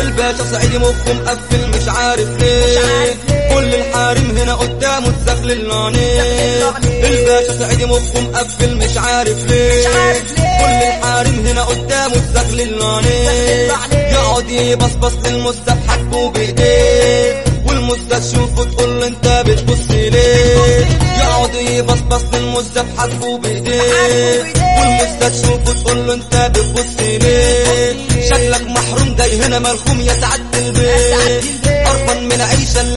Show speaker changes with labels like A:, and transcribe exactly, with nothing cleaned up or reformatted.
A: الباشا صعيدي مخه مقفل مش عارف ليه، كل الحارم هنا قدامه تزغلل عينيه. الباشا صعيدي مخه مقفل مش عارف ليه، كل الحارم هنا قدامه تزغلل عينيه. يقعد يبصبص للمستة بحاجبه بايديه، والمستة تشوفه تقول له انت بتبص ليه. يقعد يبصبص للمستة بحاجبه بايديه، والمستة تشوفه تقول له انت بتبص ليه. شكلك محروم جاي هنا ملخوم يا سعادة البيت، قرفان من عيشة